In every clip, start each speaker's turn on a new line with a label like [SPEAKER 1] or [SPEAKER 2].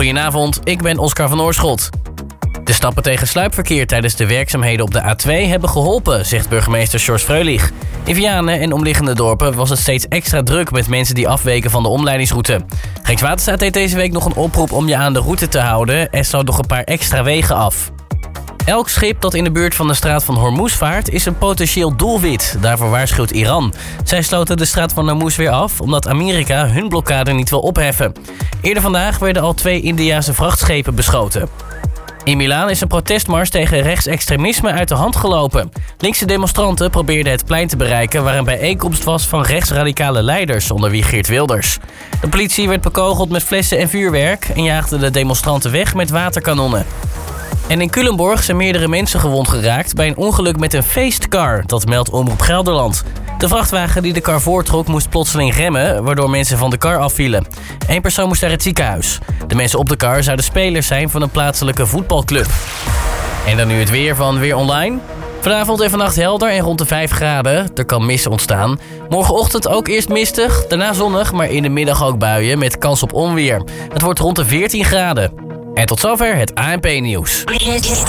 [SPEAKER 1] Goedenavond, ik ben Oscar van Oorschot. De stappen tegen sluipverkeer tijdens de werkzaamheden op de A2 hebben geholpen, zegt burgemeester Sjors Freulich. In Vianen en omliggende dorpen was het steeds extra druk met mensen die afweken van de omleidingsroute. Rijkswaterstaat deed deze week nog een oproep om je aan de route te houden. Er staan nog een paar extra wegen af. Elk schip dat in de buurt van de straat van Hormuz vaart is een potentieel doelwit. Daarvoor waarschuwt Iran. Zij sloten de straat van Hormuz weer af omdat Amerika hun blokkade niet wil opheffen. Eerder vandaag werden al 2 Indiase vrachtschepen beschoten. In Milaan is een protestmars tegen rechtsextremisme uit de hand gelopen. Linkse demonstranten probeerden het plein te bereiken waar een bijeenkomst was van rechtsradicale leiders, onder wie Geert Wilders. De politie werd bekogeld met flessen en vuurwerk en jaagde de demonstranten weg met waterkanonnen. En in Culemborg zijn meerdere mensen gewond geraakt bij een ongeluk met een feestcar, dat meldt Omroep Gelderland. De vrachtwagen die de kar voortrok moest plotseling remmen, waardoor mensen van de kar afvielen. 1 persoon moest naar het ziekenhuis. De mensen op de kar zouden spelers zijn van een plaatselijke voetbalclub. En dan nu het weer van Weer Online. Vanavond en vannacht helder en rond de 5 graden. Er kan mist ontstaan. Morgenochtend ook eerst mistig, daarna zonnig, maar in de middag ook buien met kans op onweer. Het wordt rond de 14 graden. En tot zover het ANP-nieuws.
[SPEAKER 2] Hi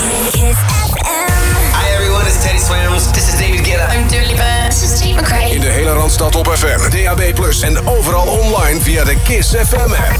[SPEAKER 2] everyone, it's Teddy Swims. This is David Guetta.
[SPEAKER 3] I'm Dua Lipa. This is Tate McRae.
[SPEAKER 4] In de hele Randstad op FM, DAB+ en overal online via de Kiss FM app.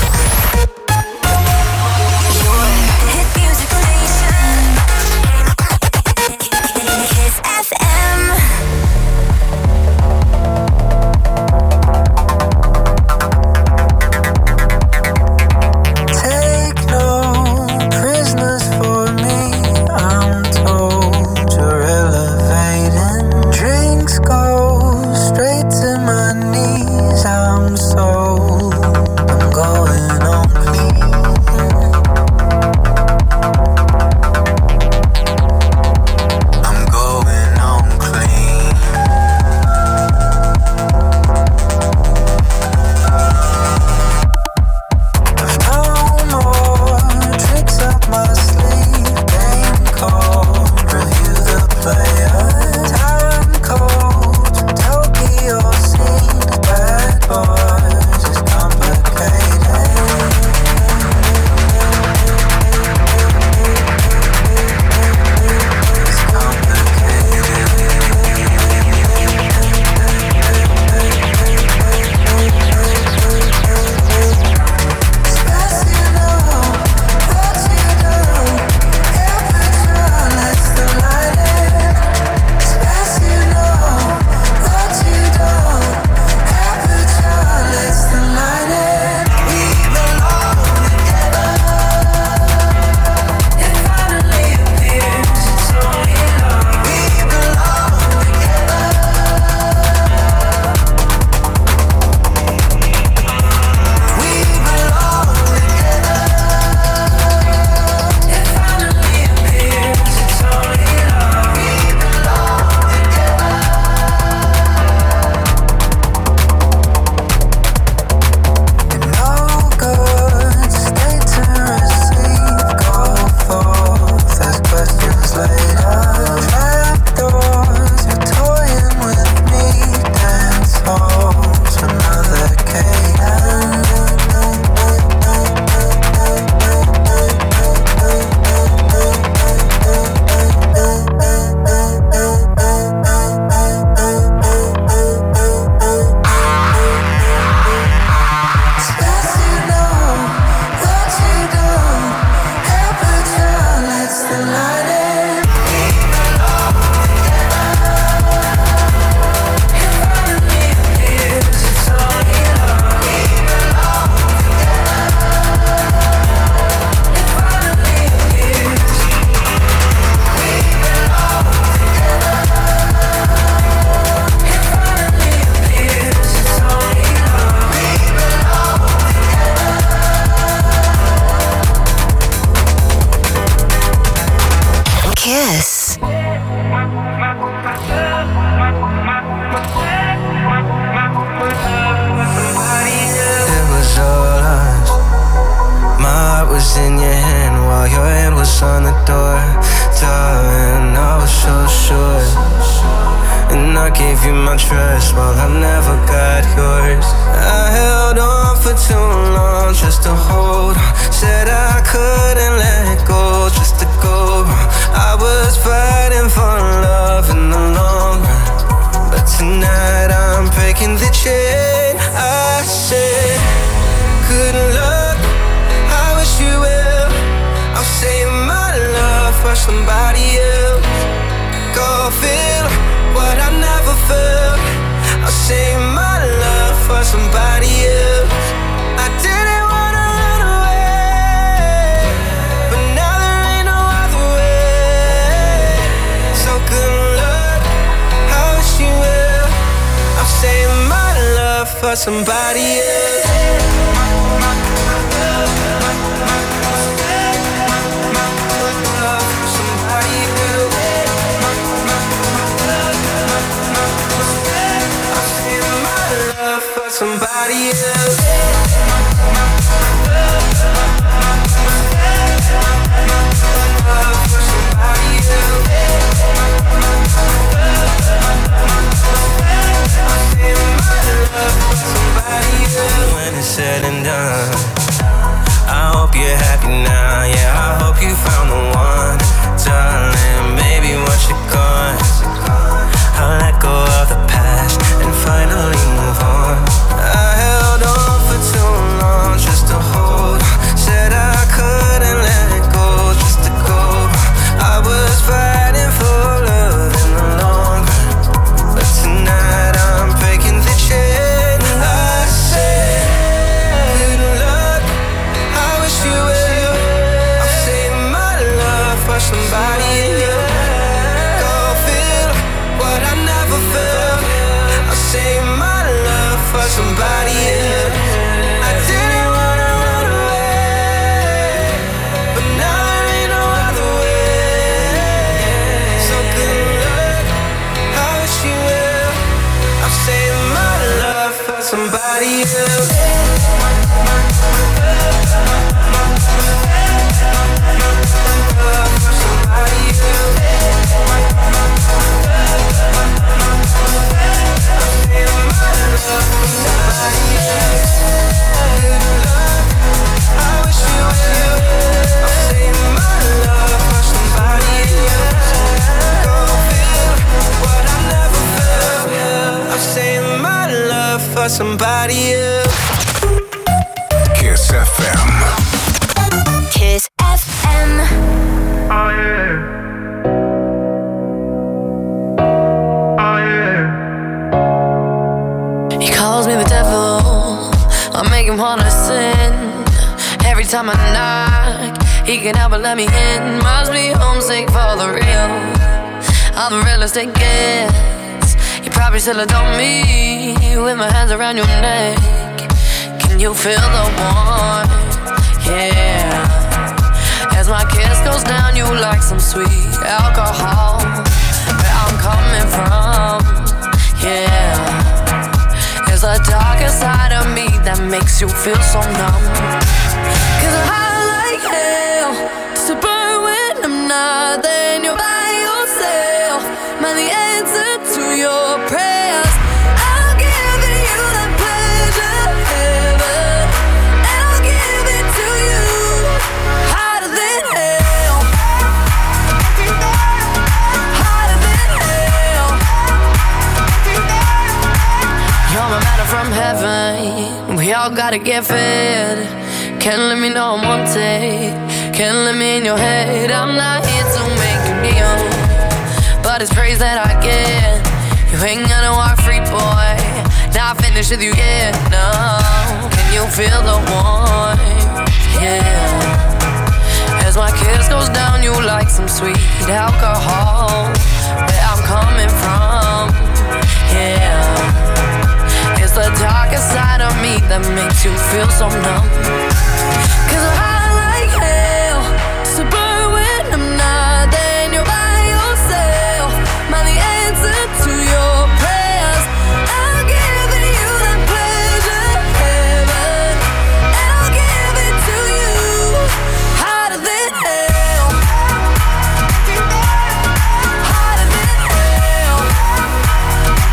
[SPEAKER 5] on the door, darling, I was so sure. And I gave you my trust while I never got yours. I held on for too long just to hold on. Said I couldn't let go just to go wrong. I was fighting for love in the long run, but tonight I'm breaking the chain. I said, good luck, I wish you well. I'll save my love for somebody else. Go feel what I never felt. I'll save my love for somebody else. I didn't wanna run away, but now there ain't no other way. So good luck, I wish you well. I'll save my love for somebody else. Somebody else. When it's said and done, I hope you're happy now. Yeah, I hope you found the one, darling. Maybe once you're gone, I'll let go of the past and finally move on. I held on for too long just to hold on. Said I couldn't let it go just to go wrong. I was fighting for love in the long run, but tonight I'm breaking the chain. I said, good luck, I wish you well. I'll save my love for somebody else. Go feel what I never felt. I'll save my love for somebody else. I didn't wanna run away, but now there ain't no other way. So good luck, I wish you well. I'll save my love for somebody else. Somebody else.
[SPEAKER 4] Kiss FM.
[SPEAKER 3] Kiss FM.
[SPEAKER 5] Oh yeah. Oh yeah.
[SPEAKER 6] He calls me the devil, I make him wanna sin. Every time I knock, he can help but let me in. Must be homesick for the real, I'm the realest it gets. You probably still adore me with my hands around your neck. Can you feel the warmth? Yeah. As my kiss goes down, you like some sweet alcohol. Where I'm coming from, yeah. There's a darker side of me that makes you feel so numb. 'Cause I like hell to burn when I'm not there. You're by yourself, man, the answer to your prayers. I'll give you that pleasure, heaven, and I'll give it to you hotter than hell, hotter than hell. You're my manna from heaven, we all gotta get fed. Can't let me know I'm wanted, can't let me in your head. I'm not here to make you kneel, but it's praise that I get. You ain't gonna walk free, boy, not finished with you yet, no. Can you feel the warmth? Yeah. As my kiss goes down, you like some sweet alcohol. Where I'm coming from, yeah. It's the darker side of me that makes you feel so numb. 'Cause I like hell to burn when I'm not there. You're by yourself, man, the answer to your prayers. I'll give you that pleasure, heaven, and I'll give it to you hotter than hell, hotter than hell.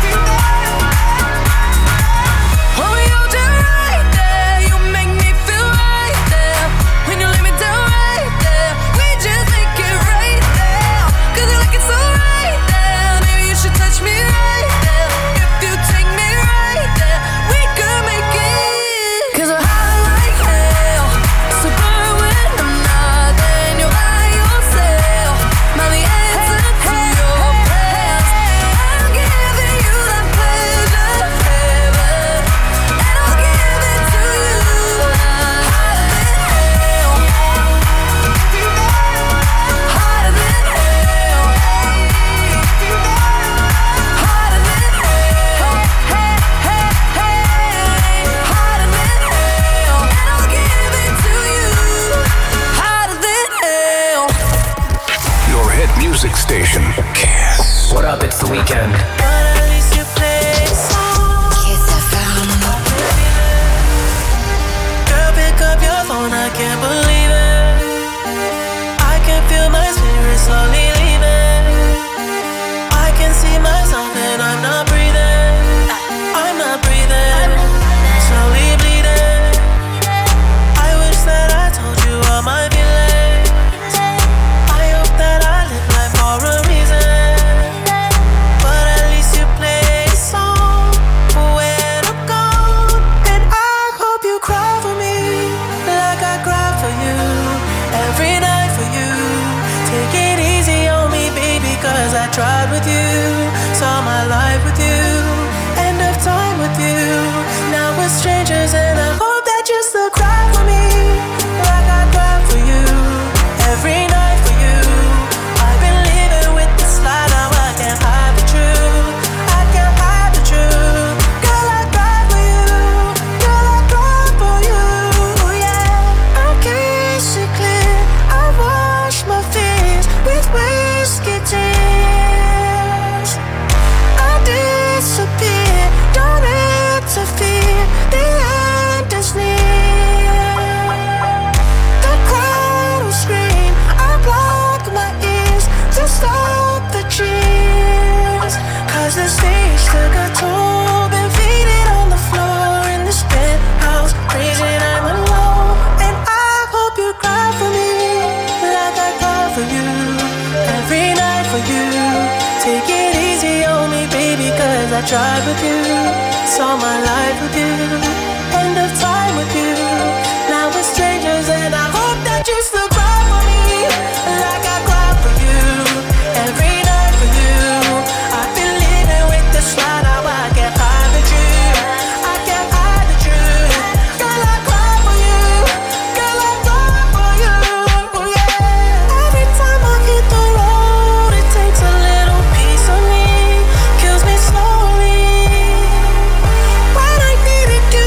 [SPEAKER 7] tried with you, saw my life with you, end of time with you. Now we're strangers and I hope that you still cry for me like I cry for you every night for you. I've been living with this lie, now I can't hide the truth. I can't hide the truth. Girl, I cry for you. Girl, I cry for you. Oh, yeah. Every time I hit the road, it takes a little piece of me, kills me slowly. When I needed you,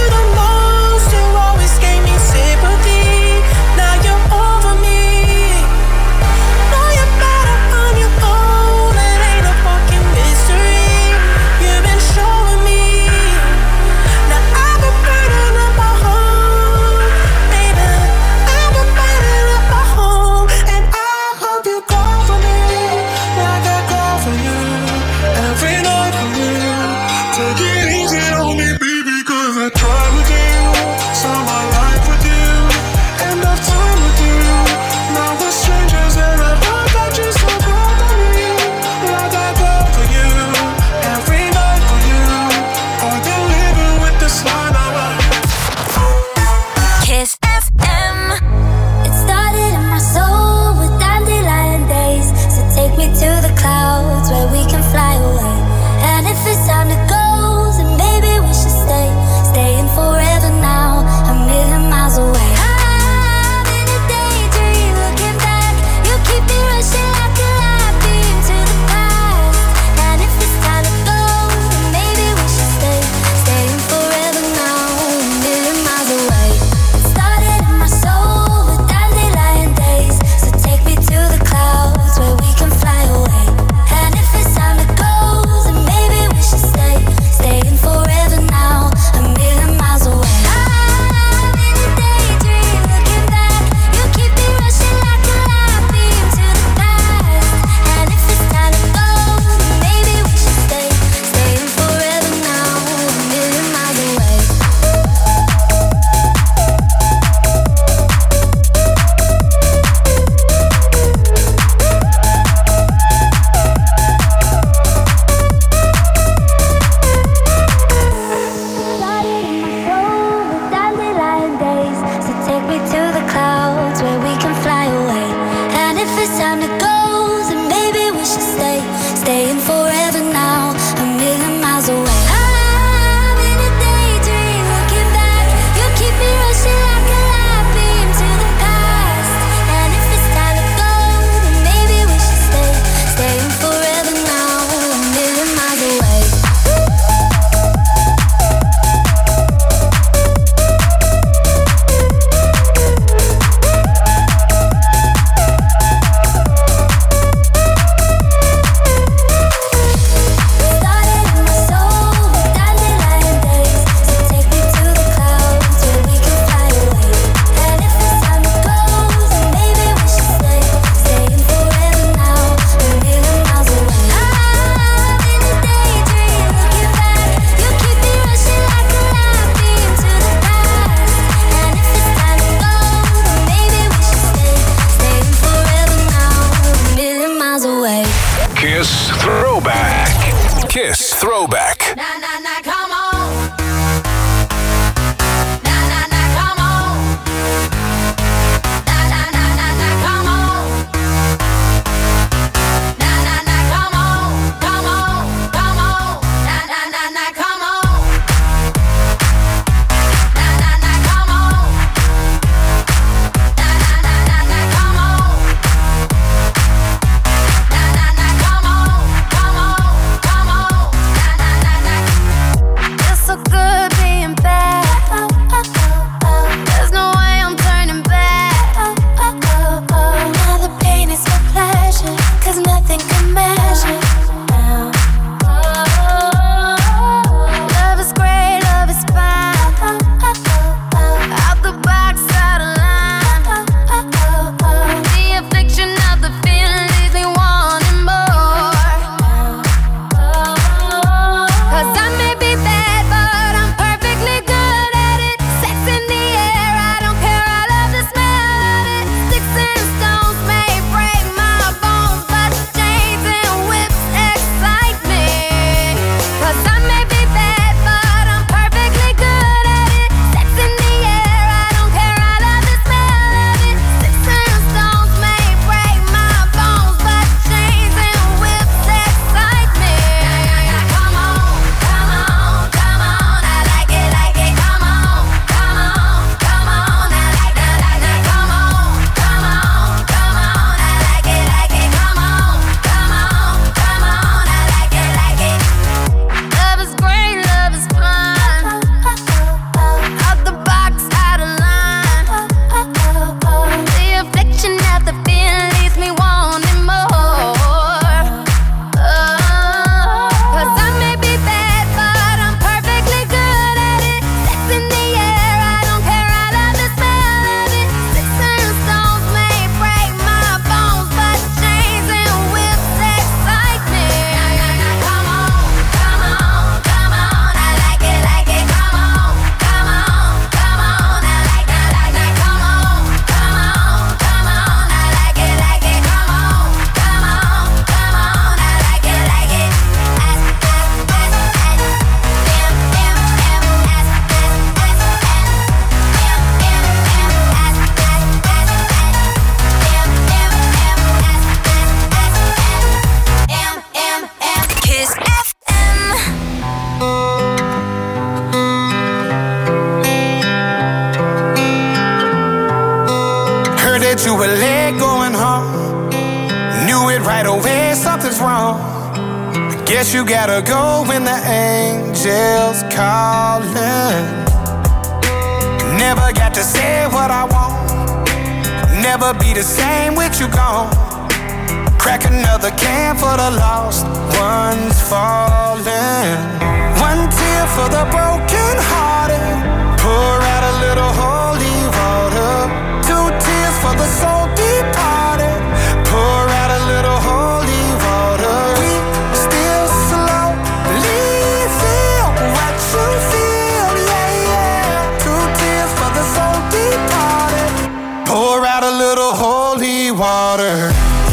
[SPEAKER 8] you were late going home. Knew it right away, something's wrong. I guess you gotta go when the angels calling. Never got to say what I want. Never be the same with you gone. Crack another can for the lost ones falling. One tear for the broken hearted. Pour out a little holy water. Two tears for the soul departed. Pour out a little holy water. We still slowly feel what you feel, yeah, yeah. Two tears for the soul departed. Pour out a little holy water.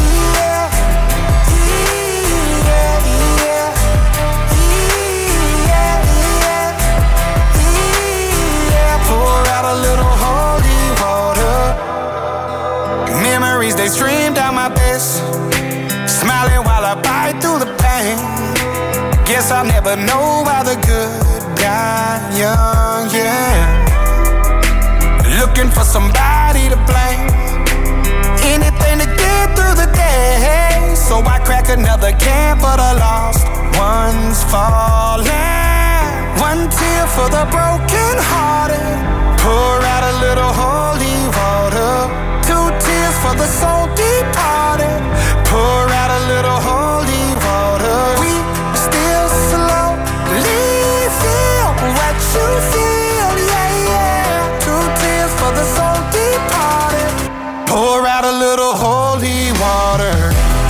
[SPEAKER 8] They stream down my face, smiling while I bite through the pain. Guess I'll never know why the good die young, yeah. Looking for somebody to blame, anything to get through the day. So I crack another can for the lost ones falling. One tear for the broken hearted. Pour out a little holy water. Two tears for the soul departed. Pour out a little holy water. We still slowly feel what you feel, yeah, yeah. Two tears for the soul departed. Pour out a little holy water.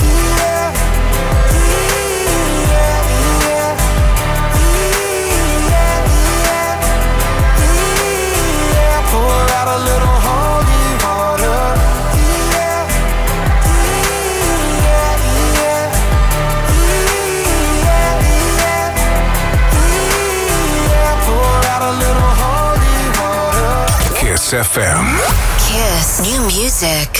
[SPEAKER 4] Kiss FM.
[SPEAKER 3] Kiss New Music.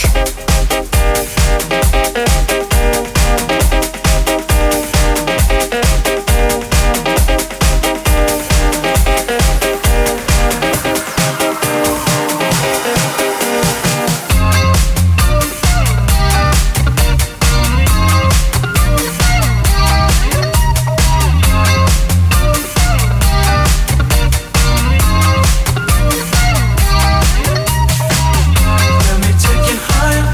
[SPEAKER 7] Let me take you higher.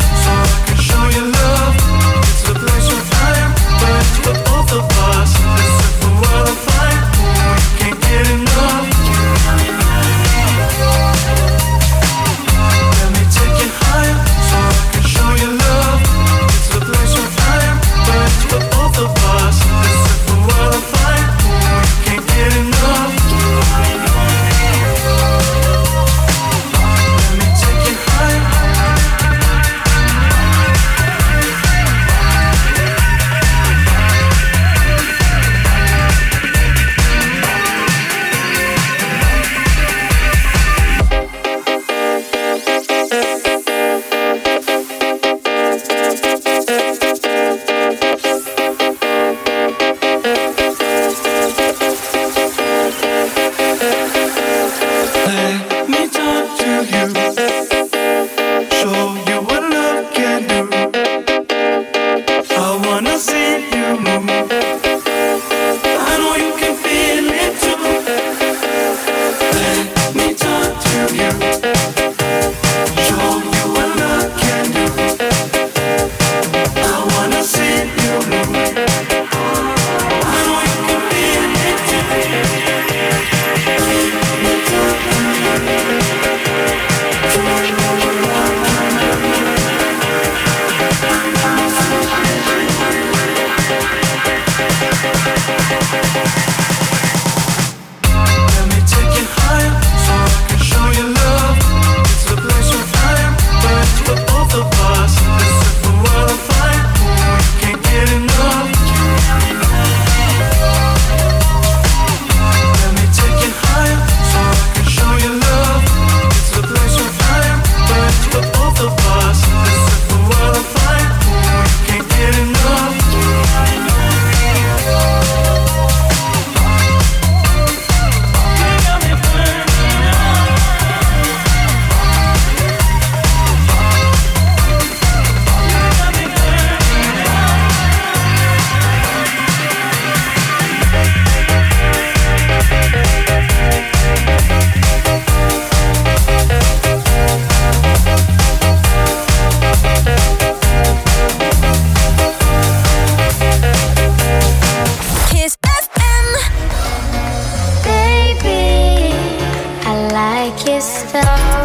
[SPEAKER 9] you stop.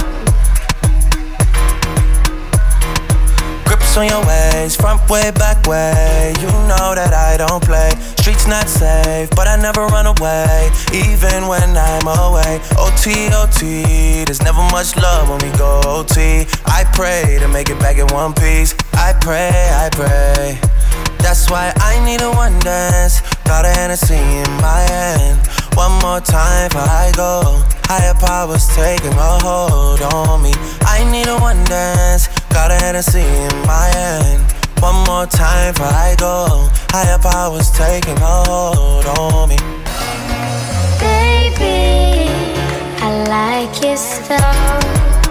[SPEAKER 5] Grips on your ways, front way, back way. You know that I don't play. Streets not safe, but I never run away, even when I'm away. OT, OT, there's never much love when we go OT. I pray to make it back in one piece. I pray. That's why I need a one dance. Got a Hennessy in my hand. One more time before I go. Higher powers taking a hold on me. I need a one dance. Got a Hennessy in my hand. One more time before I go. Higher powers taking a hold on me.
[SPEAKER 9] Baby, I like your stuff.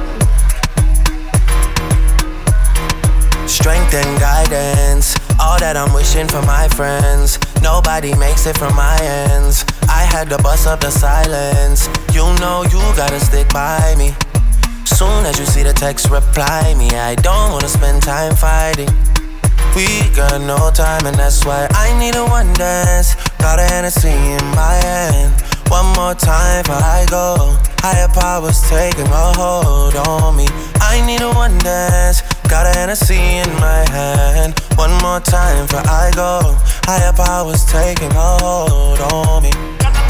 [SPEAKER 5] Strength and guidance, all that I'm wishing for my friends. Nobody makes it from my ends. I had to bust up the silence. You know you gotta stick by me. Soon as you see the text, reply me. I don't wanna spend time fighting. We got no time and that's why I need a one dance. Got a Hennessy in my hand. One more time before I go. Higher powers taking a hold on me. I need a one dance. Got a Hennessy in my hand. One more time before I go. Higher powers taking a hold on me.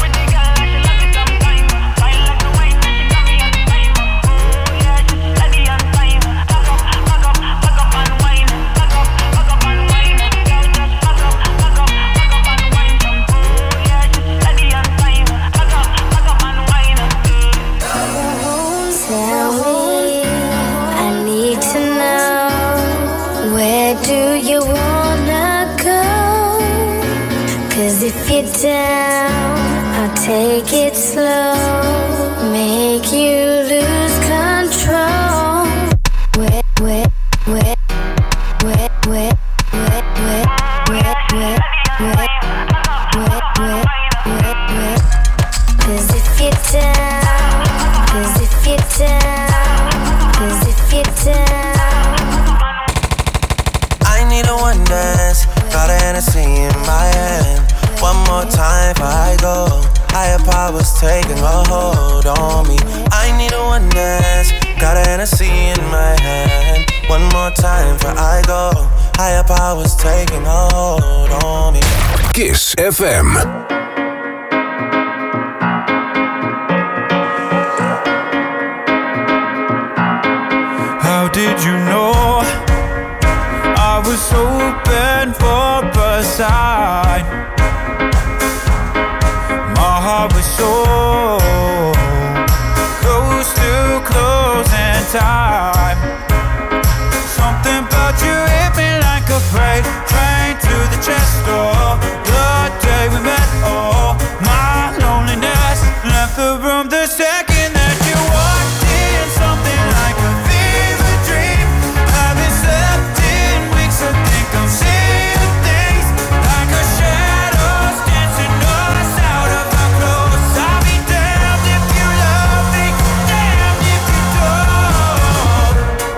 [SPEAKER 9] If you're down, I'll take it slow. Make you lose control. Wet, wet, wet, wet, wet, wet, wet, wet, wet, wet, wet, wet, wet, wet. 'Cause if you're down, 'cause if you're down, 'cause if you're down.
[SPEAKER 5] I need a one dance. Got a Hennessy in my hand. One more time before I go. Higher powers taking a hold on me. I need a one dance. Got a Hennessy in my hand. One more time before I go. Higher powers taking a hold on me.
[SPEAKER 4] Kiss FM.
[SPEAKER 10] How did you know I was open for a sign? My heart was so close to closing time. Something about you hit me like a freight train to the chest door. The day we met, oh, my loneliness left the room the second that you walked in. Something like a fever dream. Haven't slept in weeks, I think I'm seeing things like a shadows dancing us out of our clothes. I'll be damned if you love me, damned if you don't.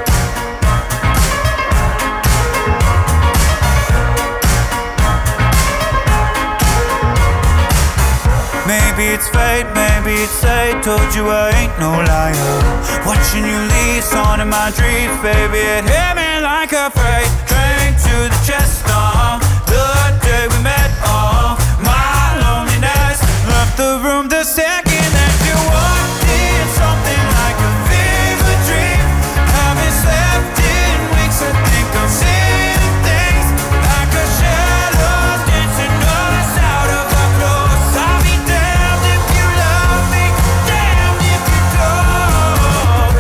[SPEAKER 10] Maybe it's fate, maybe it's fate. Told you I ain't no liar. Watching you leave, on in my dreams, baby. It hit me like a freight train to the chest. The day we met, my loneliness left the room the second that you walked in. Something like a fever dream. Haven't slept in weeks, I think I'm seeing things like a shadows dancing us out of our clothes. I'll be damned if you love me, damned if you don't.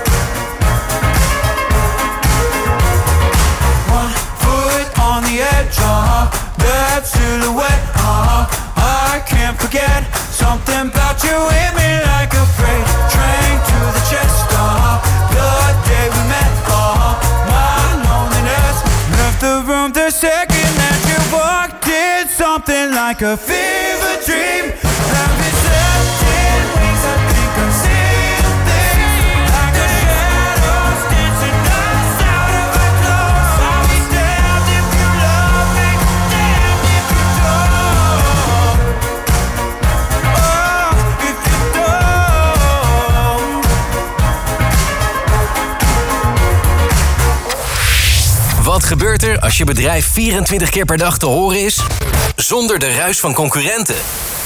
[SPEAKER 10] One foot on the edge, that silhouette, I can't forget. Something about you hit me like a freight train to the chest. The day we met, my loneliness left the room the second that you walked in. Something like a fever dream. Haven't slept in weeks, I think I'm seeing things like a shadows dancing us out of our clothes. I'll be damned if you love me, damned if you don't. Oh, if you don't.
[SPEAKER 11] gebeurt er als je bedrijf 24 keer per dag te horen is? Zonder de ruis van concurrenten.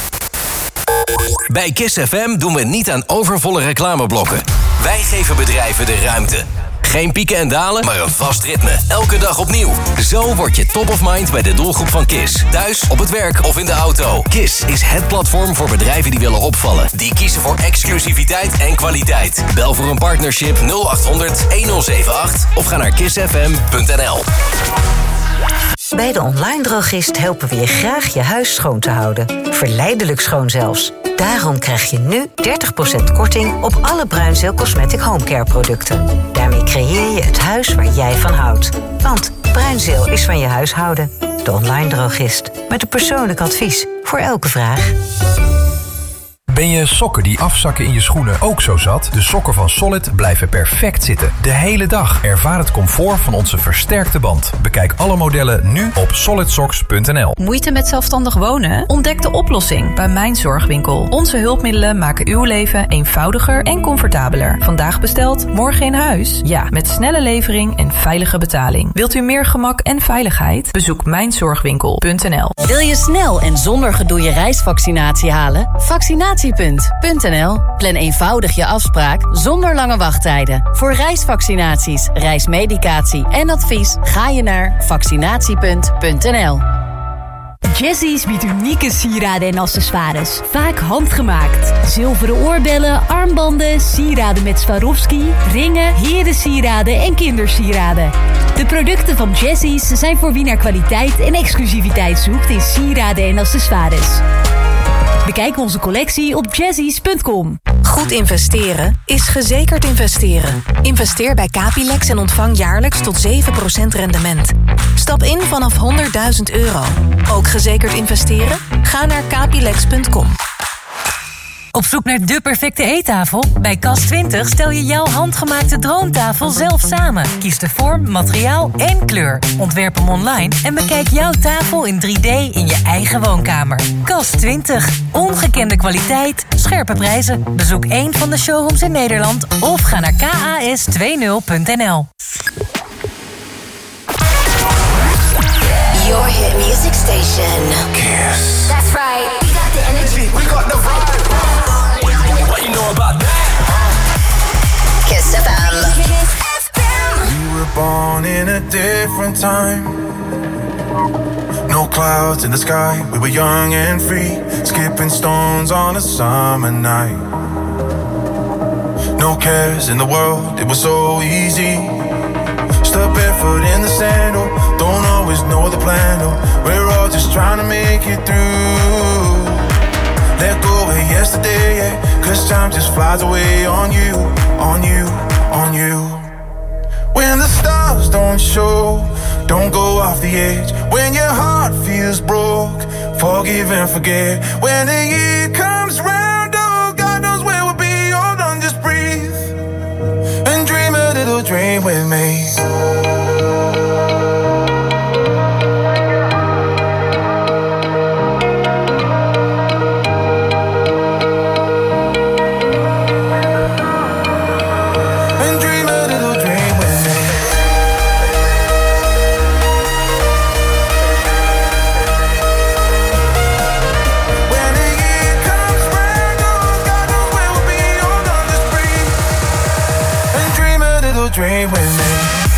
[SPEAKER 11] Bij Kiss FM doen we niet aan overvolle reclameblokken. Wij geven bedrijven de ruimte. Geen pieken en dalen, maar een vast ritme. Elke dag opnieuw. Zo word je top of mind bij de doelgroep van Kiss. Thuis, op het werk of in de auto. Kiss is het platform voor bedrijven die willen opvallen. Die kiezen voor exclusiviteit en kwaliteit. Bel voor een partnership 0800 1078 of ga naar kissfm.nl.
[SPEAKER 12] Bij de Online Drogist helpen we je graag je huis schoon te houden. Verleidelijk schoon zelfs. Daarom krijg je nu 30% korting op alle Bruinzeel Cosmetic Homecare producten. Daarmee creëer je het huis waar jij van houdt. Want Bruinzeel is van je huishouden. De Online Drogist. Met een persoonlijk advies voor elke vraag.
[SPEAKER 13] Ben je sokken die afzakken in je schoenen ook zo zat? De sokken van Solid blijven perfect zitten. De hele dag. Ervaar het comfort van onze versterkte band. Bekijk alle modellen nu op solidsocks.nl.
[SPEAKER 14] Moeite met zelfstandig wonen? Ontdek de oplossing bij Mijn Zorgwinkel. Onze hulpmiddelen maken uw leven eenvoudiger en comfortabeler. Vandaag besteld, morgen in huis? Ja, met snelle levering en veilige betaling. Wilt u meer gemak en veiligheid? Bezoek mijnzorgwinkel.nl.
[SPEAKER 15] Wil je snel en zonder gedoe je reisvaccinatie halen? Vaccinatiepunt.nl. Plan eenvoudig je afspraak zonder lange wachttijden. Voor reisvaccinaties, reismedicatie en advies ga je naar vaccinatiepunt.nl.
[SPEAKER 16] Jesse's biedt unieke sieraden en accessoires. Vaak handgemaakt. Zilveren oorbellen, armbanden, sieraden met Swarovski, ringen, herensieraden en kindersieraden. De producten van Jesse's zijn voor wie naar kwaliteit en exclusiviteit zoekt in sieraden en accessoires. Bekijk onze collectie op jazzies.com.
[SPEAKER 17] Goed investeren is gezekerd investeren. Investeer bij Capilex en ontvang jaarlijks tot 7% rendement. Stap in vanaf €100.000. Ook gezekerd investeren? Ga naar capilex.com.
[SPEAKER 18] Op zoek naar de perfecte eettafel? Bij Cas20 stel je jouw handgemaakte droomtafel zelf samen. Kies de vorm, materiaal en kleur. Ontwerp hem online en bekijk jouw tafel in 3D in je eigen woonkamer. Cas20. Ongekende kwaliteit, scherpe prijzen. Bezoek een van de showrooms in Nederland of ga naar kas20.nl.
[SPEAKER 3] Your hit music station.
[SPEAKER 4] Kiss.
[SPEAKER 3] That's right. We got the energy.
[SPEAKER 4] We got the vibe. What you know about that?
[SPEAKER 3] Kiss FM.
[SPEAKER 8] We were born in a different time. No clouds in the sky. We were young and free. Skipping stones on a summer night. No cares in the world. It was so easy. Step barefoot in the sandal. Don't always know the plan. Oh, we're all just trying to make it through. Let go of yesterday, yeah. 'Cause time just flies away on you, on you, on you. When the stars don't show, don't go off the edge. When your heart feels broke, forgive and forget. When the year comes round, oh, God knows where we'll be. Hold on, just breathe and dream a little dream with me. Dream with me.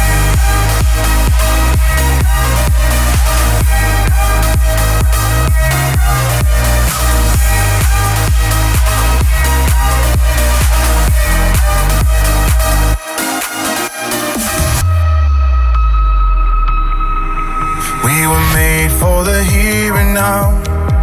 [SPEAKER 8] We were made for the here and now.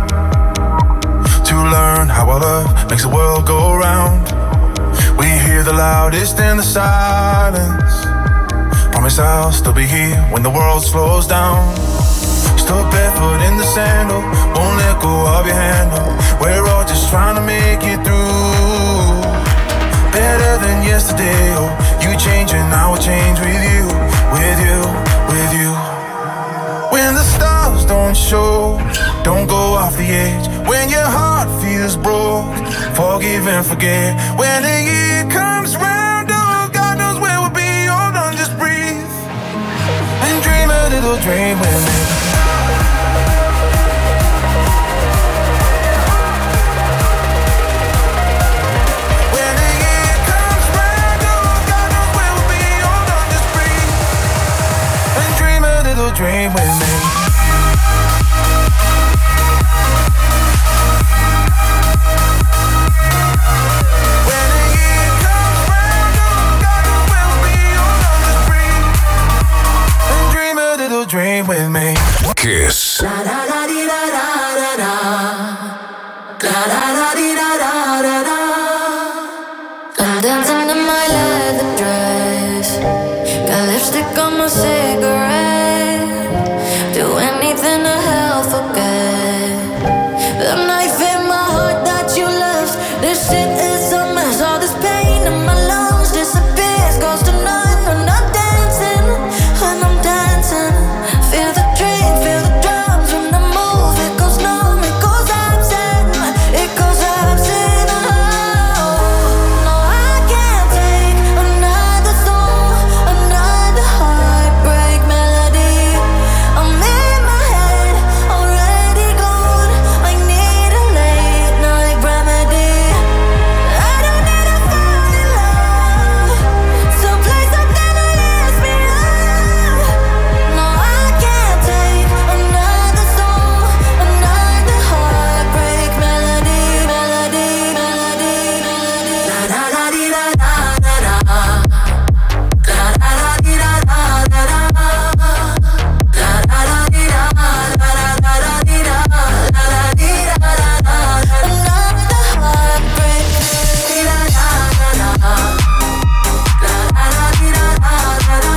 [SPEAKER 8] To learn how our love makes the world go round. We hear the loudest in the silence. Promise I'll still be here when the world slows down. Still barefoot in the sandal, won't let go of your handle. We're all just trying to make it through. Better than yesterday, oh, you change and I will change with you, with you, with you. When the stars don't show, don't go off the edge. When your heart feels broke, forgive and forget. When the year comes round, oh, God knows where we'll be. Hold on, just breathe and dream little dream with me. When the year comes round, oh God knows we'll be on this breeze. And dream a little dream with me. Dream with me.
[SPEAKER 4] Kiss.
[SPEAKER 7] La la la di da da da da. La la la di da da da da.
[SPEAKER 6] I'm dancing in my leather dress. Got lipstick on my cigarette. Do anything to help forget the knife in my heart that you left. This shit is a mess. All this pain in my lungs disappears, goes to none when I'm dancing. When I'm dancing, feel the drink, feel the drums when I move. It goes numb, it goes absent, it goes absent. Oh, no, I can't take another song, another heartbreak melody. I'm in my head, already gone. I need a late night remedy. I don't need to fall in love, so play something that lifts me up. No, I can't take another song, another heartbreak melody, melody, melody, melody. La la la di da da da da. La la la di da da da da. La la la di da da da da da di da. La la di da da da. Another heartbreak di da da da da. La la la di da da da da.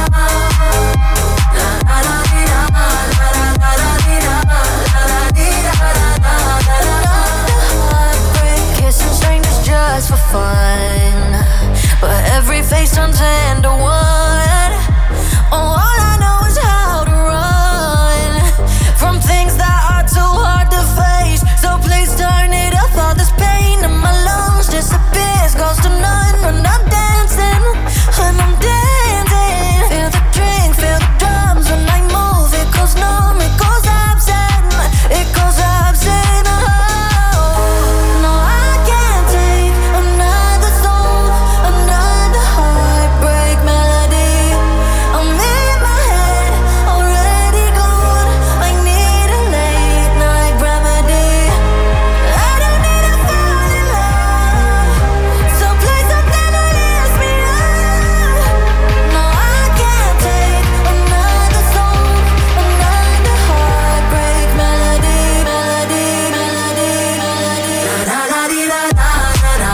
[SPEAKER 6] La la la di da da da da di da. La la di da da da. Another heartbreak. Kissing strangers just for fun, but every face turns into one. Oh, all I know is how to run from things that are too hard to face. So please turn it up. All this pain in my lungs disappears, goes to none when I'm dancing. When I'm dancing, feel the drink, feel the drums when I move. It goes numb, it goes absent, it goes absent. Oh, no, I can't take another song, another heartbreak melody. I'm in my head, already gone. I need a late night remedy. I don't need to fall in love, so play something that lifts me up. No, I can't take another song, another heartbreak melody, melody, melody, melody. La la la di da da da da.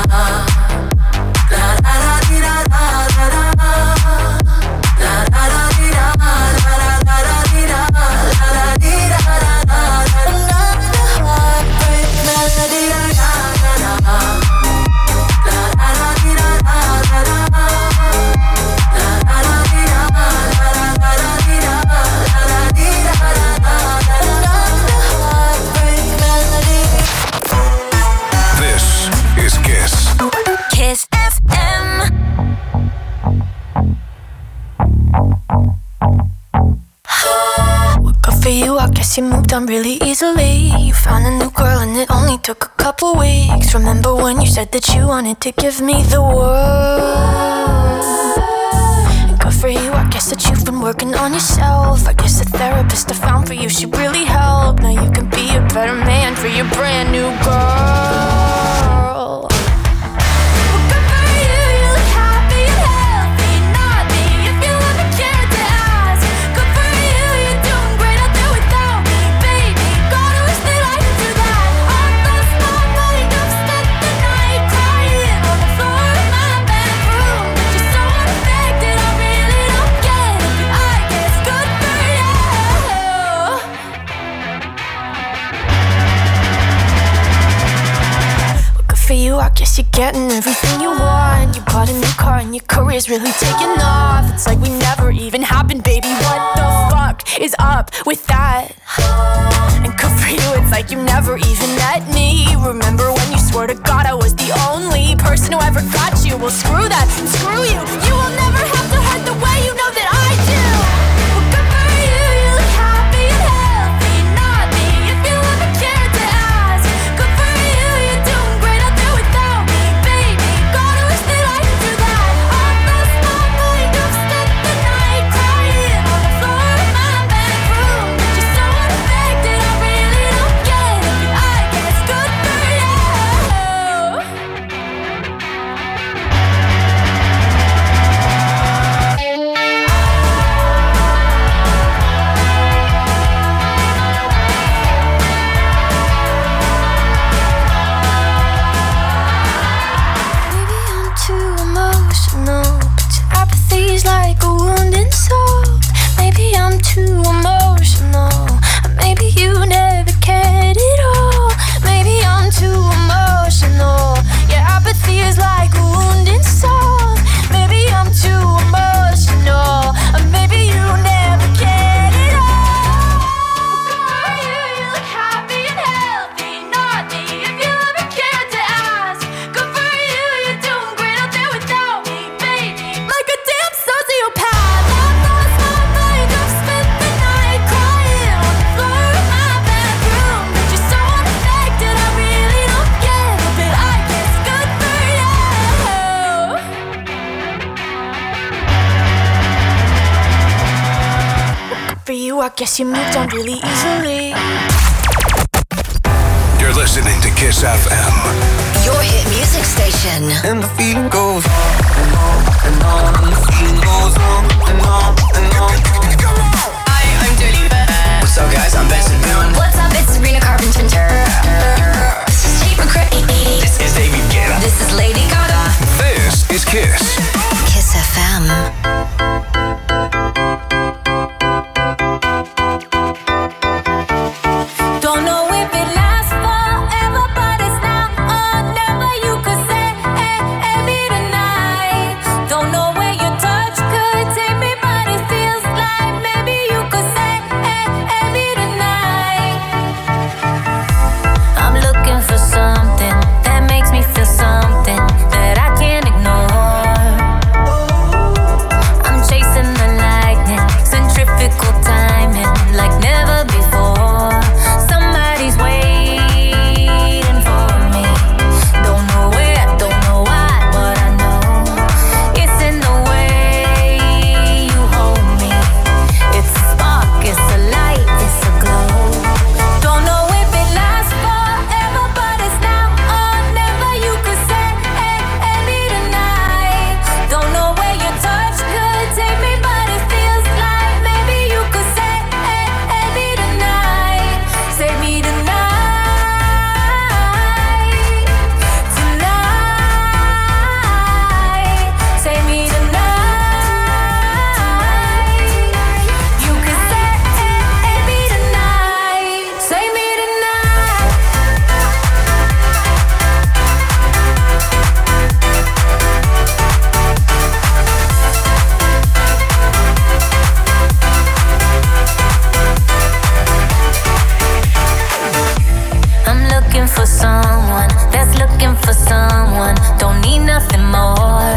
[SPEAKER 6] La la la di da da da da. La la la di da da da da di da. La la di da da da. Another heartbreak melody. Da da da da. La la la di da da da da. La la la di da da da di da. La la di da da da. Another heartbreak melody.
[SPEAKER 4] This is Kiss.
[SPEAKER 6] Kiss FM.
[SPEAKER 19] Good for you, I guess you moved on really easily. You found a new girl and it only took a couple weeks. Remember when you said that you wanted to give me the world? And good for you, I guess that you've been working on yourself. I guess the therapist I found for you, she really helped. Now you can be a better man for your brand new girl. For you, I guess you're getting everything you want. You bought a new car and your career's really taking off. It's like we never even happened, baby. What the fuck is up with that? And good for you, it's like you never even met me. Remember when you swore to God I was the only person who ever got you? Well, screw that, screw you. You will never have to hurt the way you know that I do. Well, good for you, you look I guess you moved on really easily.
[SPEAKER 4] You're listening to Kiss FM.
[SPEAKER 3] Your hit music station.
[SPEAKER 5] And the feeling goes on and on and on. And the feeling goes on and on and on.
[SPEAKER 3] Hi, I'm Dua Lipa.
[SPEAKER 2] What's up, guys? I'm Benson Boone.
[SPEAKER 3] What's up? It's Sabrina Carpenter. This is Tate McRae.
[SPEAKER 2] This is David Guetta.
[SPEAKER 3] This is Lady Gaga.
[SPEAKER 4] This is Kiss.
[SPEAKER 3] Kiss FM.
[SPEAKER 7] Don't know if it lasts forever, but it's now or never. You could say, hey, me tonight. Don't know where your touch could take me, but it feels like maybe you could say, hey, me tonight.
[SPEAKER 6] I'm looking for something that makes me feel something that I can't ignore. I'm chasing the lightning, centrifugal timing like never before. Somebody's waiting for me. Don't know where, don't know why, but I know it's in the way you hold me. It's a spark, it's a light, it's a glow.
[SPEAKER 7] Don't know if it lasts forever, but it's now or never. You could say, hey, me tonight. Don't know where your touch could take me, but it feels like maybe you could say, hey, me tonight. Save me tonight. Tonight. Save me tonight. You could say, hey, me tonight. Save me tonight.
[SPEAKER 6] I'm looking for someone that's looking for someone. Don't need nothing more.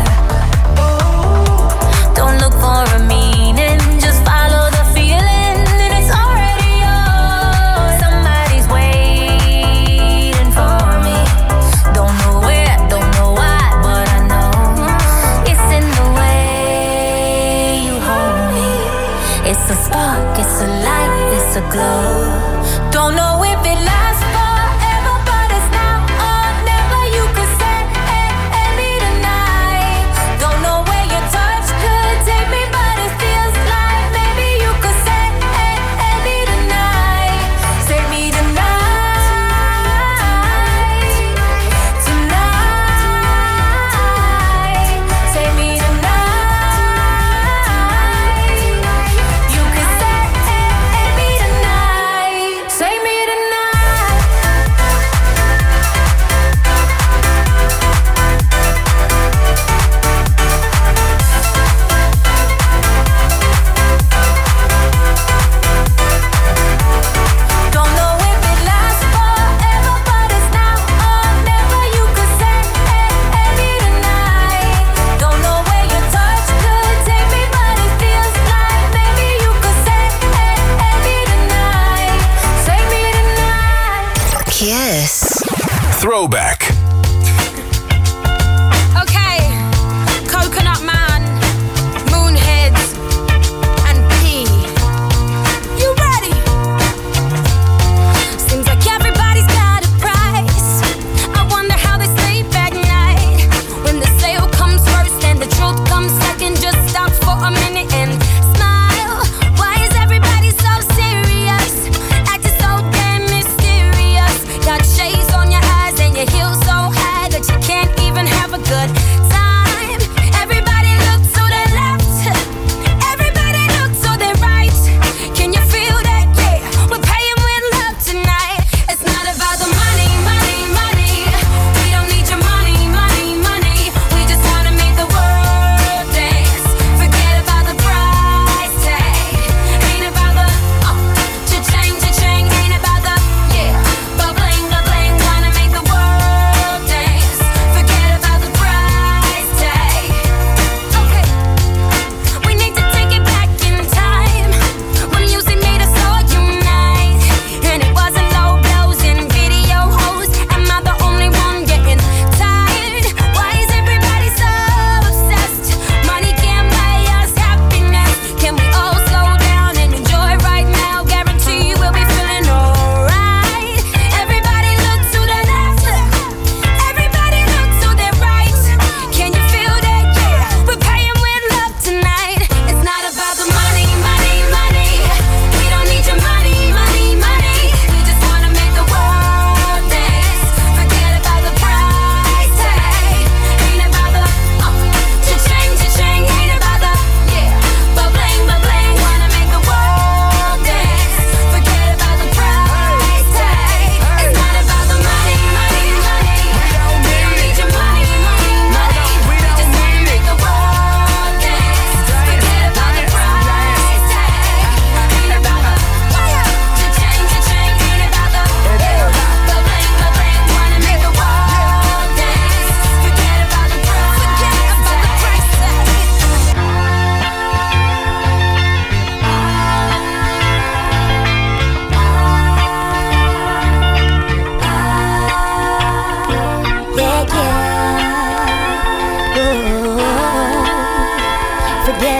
[SPEAKER 6] Don't look for a meaning, just follow the feeling, and it's already yours. Somebody's waiting for me. Don't know where, don't know why, but I know it's in the way you hold me. It's a spark, it's a light, it's a glow.
[SPEAKER 7] Don't know if it lasts forever, but it's now or never. You could say, hey, me tonight. Don't know where your touch could take me, but it feels like maybe you could say, hey, me tonight. Save me tonight. Tonight. Save me tonight. You could say, hey, me tonight. Save me tonight. Don't know if it lasts forever, but it's now or never. You could say, hey, me tonight. Don't know where your touch could take me, but it feels like maybe you could say, hey, me tonight. Save me tonight.
[SPEAKER 3] Kiss.
[SPEAKER 4] Throwback.
[SPEAKER 19] Okay, Coconut Man, Moonheads, and P. You ready? Seems like everybody's got a price. I wonder how they sleep at night. When the sale comes first and the truth comes second, just stop for a minute and smile. Why is everybody so serious? Acting so damn mysterious. Got shades on your eyes and your heels so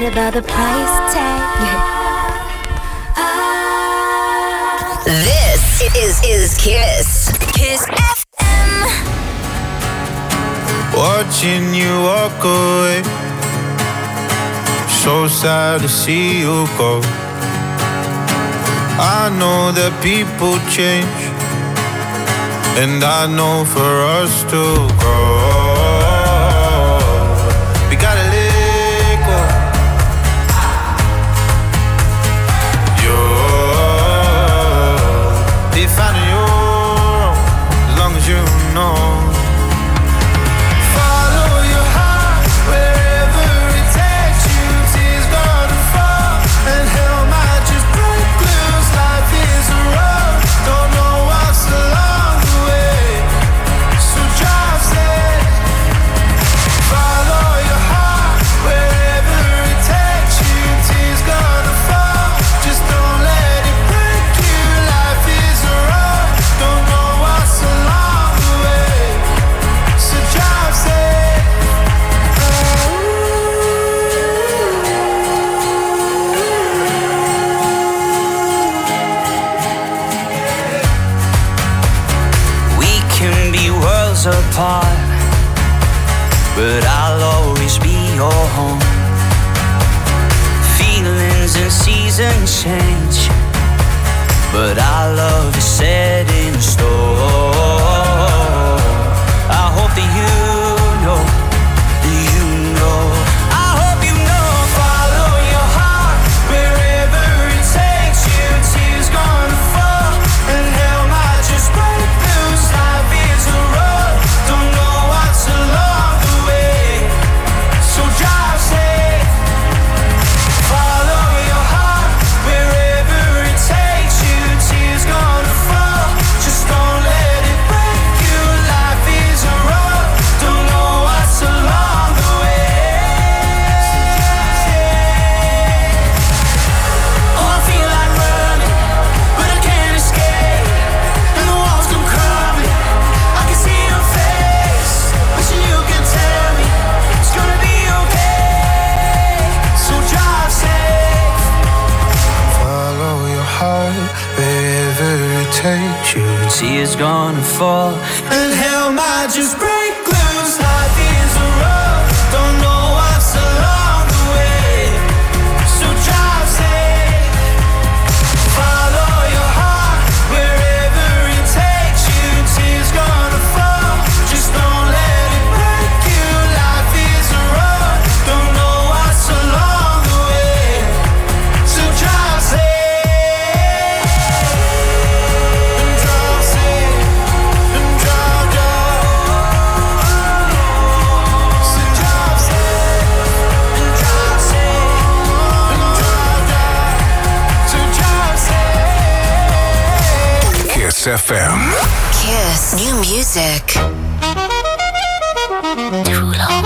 [SPEAKER 9] without a price tag.
[SPEAKER 3] This is Kiss. Kiss FM.
[SPEAKER 10] Watching you walk away, so sad to see you go. I know that people change, and I know for us to grow, we gotta let go. You're finding your own, as long as you know. Apart, but I'll always be your home. Feelings and seasons change, but our love is set in stone. I hope that you know, I hope you know. Follow your heart wherever it takes you. Tears gonna fall and hell might just break loose. Life is a road, don't know what's along the way, so drive safe. Follow your heart wherever it takes you. Tears gonna fall, just don't let it break you. Life is a road, don't know what's along the way. Oh, I feel like running, but I can't escape, and the walls come crumbling. I can see your face, wishing you can tell me it's gonna be okay, so drive safe. Follow your heart wherever it takes you. Tears gonna fall and hell might just break loose. Life is a road, don't know what's along the way, so drive safe. Follow your heart wherever it takes you. Tears gonna fall, just don't let it break you. Life is a road, don't know what's along the way, so drive safe. And drive safe, and drive down. So drive safe, and drive safe, and drive down. So drive safe.
[SPEAKER 4] Kiss FM.
[SPEAKER 3] Kiss. New music. Too long.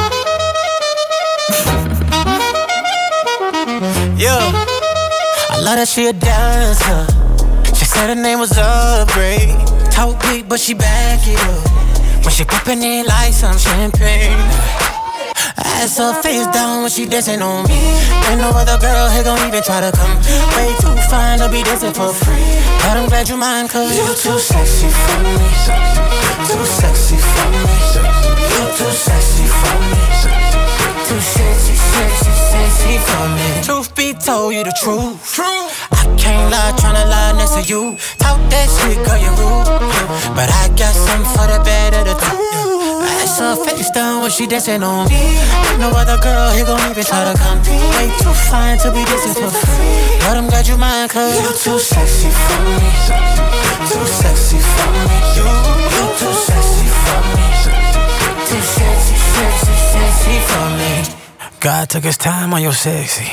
[SPEAKER 8] Yeah, I love that she a dancer. She said her name was Upgrade. Talk big, but she back it up when she poppin' it like some champagne. Ass her face down when she dancing on me. Ain't no other girl here gon' even try to come. Way too fine to be dancing for free, but I'm glad you mind, cause you too sexy for me. Too sexy for me. You too sexy for me. Too sexy, sexy, sexy for me. Truth be told, you the truth. I can't lie, tryna lie next to you. Talk that shit, girl, you rude, but I got something for the better to do. Ass her face down when she dancing on me. Ain't no other girl here gon' even try to come. Way too fine to be dancing for free, but I'm glad you mind, cause you too sexy for me. Too sexy for me. You too sexy for me. Too sexy, sexy, sexy for me. God took his time on your sexy.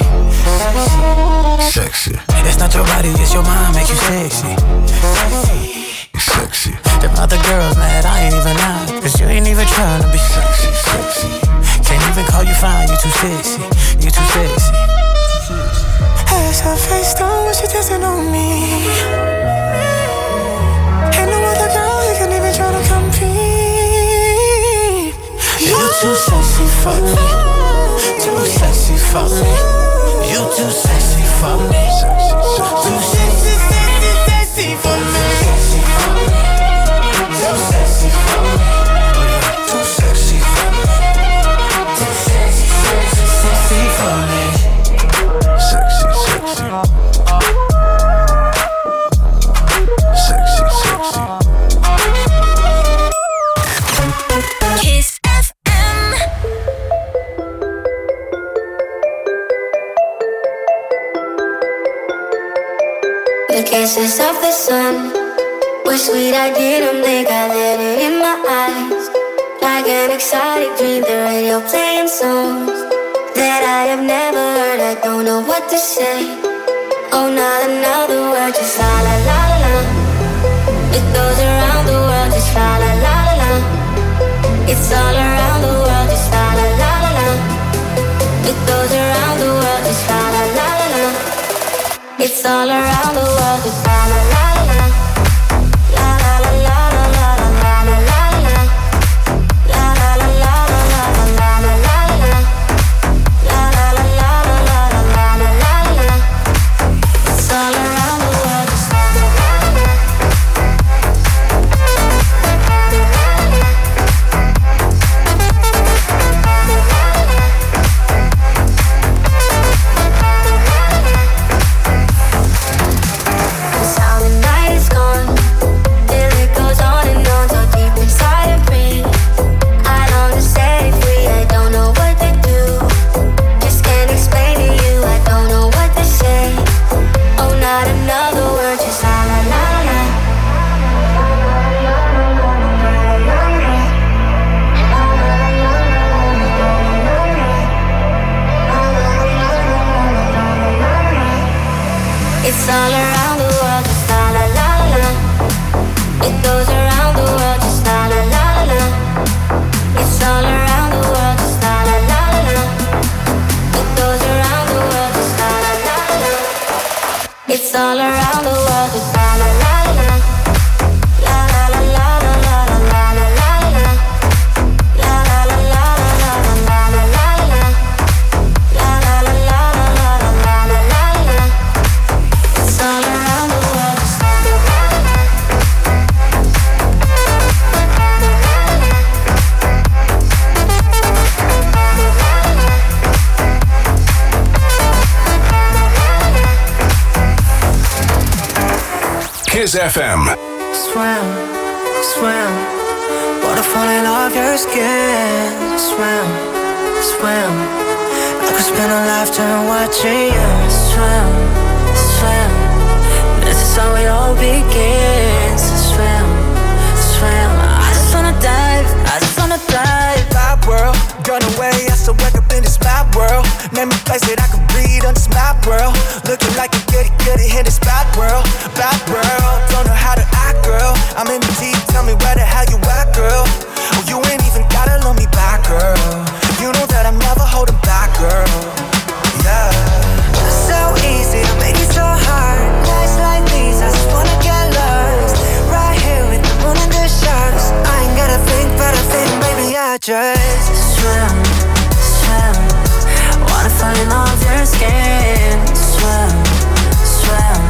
[SPEAKER 10] Sexy,
[SPEAKER 8] It's not your body, it's your mind make you sexy.
[SPEAKER 10] sexy,
[SPEAKER 8] Them other girls mad, I ain't even out, cause you ain't even trying to be sexy, sexy. Can't even call you fine, you too sexy. You too sexy. Ass her face down when she dancing on me. Ain't no other girl you can even try to compete. You too sexy for me.
[SPEAKER 5] Too sexy for me. You too sexy for me. Too sexy, sexy, sexy for me. Too sexy for me. Too sexy for me. Too sexy, sexy, sexy for me. Sexy, sexy. Sexy, sexy.
[SPEAKER 9] Kiss FM. The kisses of the sun were sweet, I didn't think I let it in my eyes. Like an exotic dream, the radio playing songs that I have never heard, I don't know what to say. Oh, not another word, just la la la la la. It goes around the world, just la la la la la. It's all around the world, just la la la la la. It goes around the world, just la la la la la. It's all around the world, just la la la la la. La la la la la la la la la la. La la la la la la la la la la. La la la la la la la la la la. It's all around the world, just la la la la. That's how the night is gone. Till it goes on and on, so deep inside of me. I long to set it free, I don't know what to do. Just can't explain to you, I don't know what to say. Oh, not another word, just la la la la. It's all around the world, just la la la la. It goes around the world, just la la la la. It's all around the world, just la la la la. It goes around the world, just la la la la. It's all around the world, just la la la la. La la la la la la la la la la. La la la la la la la la la. La la la la la la la la la. It's all around the world, just la la la la.
[SPEAKER 4] Kiss FM.
[SPEAKER 5] Swim, swim. Waterfall in off your skin. Swim, swim. I could spend a lifetime watching you swim, swim. This is how it all begins. Swim, swim. I just wanna dive, I just wanna dive.
[SPEAKER 8] My world, gone away, I still wake up in this map world. Name a place that I can breathe on this map world. Looking like a goody in this bad world. Bad world, don't know how to act, girl. I'm in the deep, tell me where the hell you at, girl. Oh, you ain't even gotta love me back, girl. You know that I'm never holding back, girl. Yeah. So easy to make it so hard. Nights like these, I just wanna get lost. Right here with the moon and the stars. I ain't gotta think, but I think, baby, I just swim, swim. Wanna fall in love with your skin. Swim, swim.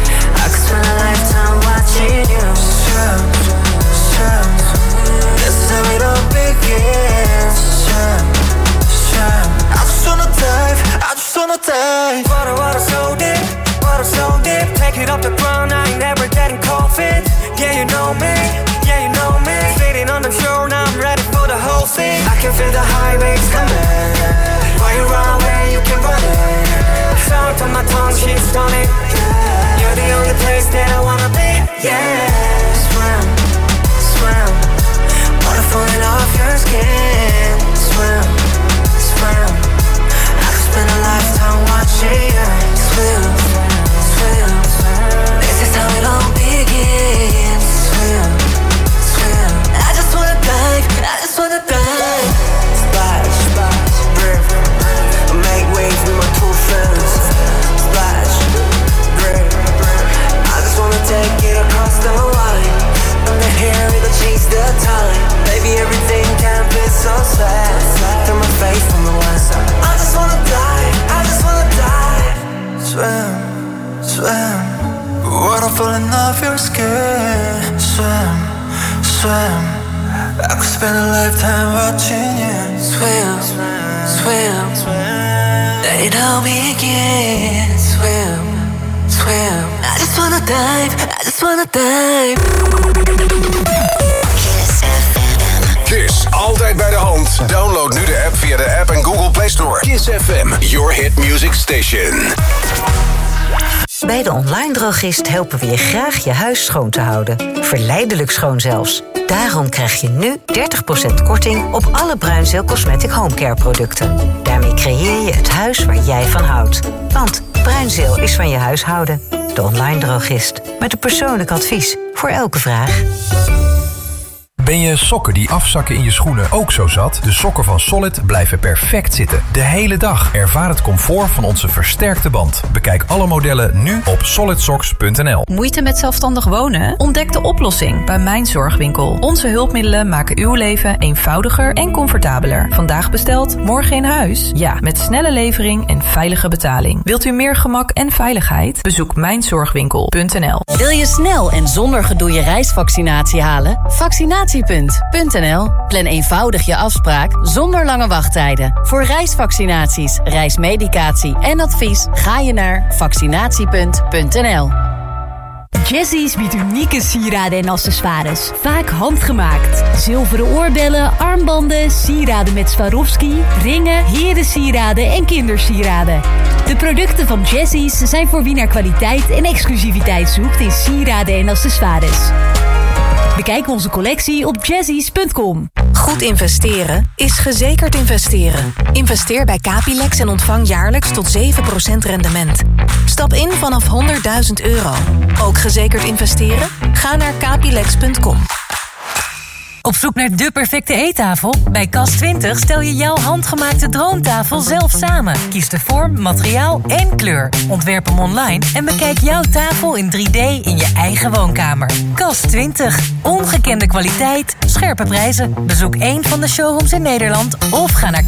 [SPEAKER 8] I could spend a lifetime watching you swim, swim. This is how it all begins. Swim, swim. I just wanna dive, I just wanna dive. Water so deep, water so deep. Take it off the ground, I ain't never getting cold feet. Yeah, you know me, yeah, you know me. Sitting on the shore, now I'm ready for the whole thing. I can feel the high waves coming. While you run away, you can run it. Sound on my tongue, she's stunning. Yeah. You're the only place that I wanna be. Yeah. Swim, swim. Water falling off your skin. Swim, swim. I could spend a lifetime watching you swim, swim. This is how it all begins. Swim, swim. I just wanna dive, I just wanna dive. Splash, splash, river. I make waves with my two friends. Splash, river. I just wanna take it across the
[SPEAKER 6] Baby, don't begin. Swim, swim. I just wanna dive, I just wanna dive.
[SPEAKER 4] Kiss, altijd bij de hand. Download nu de app via de App en Google Play Store. Kiss FM, your hit music station.
[SPEAKER 12] Bij de online drogist helpen we je graag je huis schoon te houden. Verleidelijk schoon zelfs. Daarom krijg je nu 30% korting op alle Bruinzeel Cosmetic Homecare producten. Daarmee creëer je het huis waar jij van houdt. Want Bruinzeel is van je huishouden. De online drogist. Met een persoonlijk advies voor elke vraag.
[SPEAKER 13] Ben je sokken die afzakken in je schoenen ook zo zat? De sokken van Solid blijven perfect zitten. De hele dag. Ervaar het comfort van onze versterkte band. Bekijk alle modellen nu op solidsocks.nl.
[SPEAKER 14] Moeite met zelfstandig wonen? Ontdek de oplossing bij Mijn Zorgwinkel. Onze hulpmiddelen maken uw leven eenvoudiger en comfortabeler. Vandaag besteld, morgen in huis? Ja, met snelle levering en veilige betaling. Wilt u meer gemak en veiligheid? Bezoek mijnzorgwinkel.nl.
[SPEAKER 15] Wil je snel en zonder gedoe je reisvaccinatie halen? Vaccinatiepunt.nl. Plan eenvoudig je afspraak zonder lange wachttijden. Voor reisvaccinaties, reismedicatie en advies ga je naar vaccinatiepunt.nl.
[SPEAKER 16] Jessy's biedt unieke sieraden en accessoires. Vaak handgemaakt. Zilveren oorbellen, armbanden, sieraden met Swarovski, ringen, herensieraden en kindersieraden. De producten van Jessy's zijn voor wie naar kwaliteit en exclusiviteit zoekt in sieraden en accessoires. Bekijk onze collectie op jazzies.com.
[SPEAKER 17] Goed investeren is gezekerd investeren. Investeer bij Capilex en ontvang jaarlijks tot 7% rendement. Stap in vanaf €100.000. Ook gezekerd investeren? Ga naar capilex.com.
[SPEAKER 18] Op zoek naar de perfecte eettafel? Bij Cas20 stel je jouw handgemaakte droomtafel zelf samen. Kies de vorm, materiaal en kleur. Ontwerp hem online en bekijk jouw tafel in 3D in je eigen woonkamer. Cas20. Ongekende kwaliteit, scherpe prijzen. Bezoek één van de showrooms in Nederland of ga naar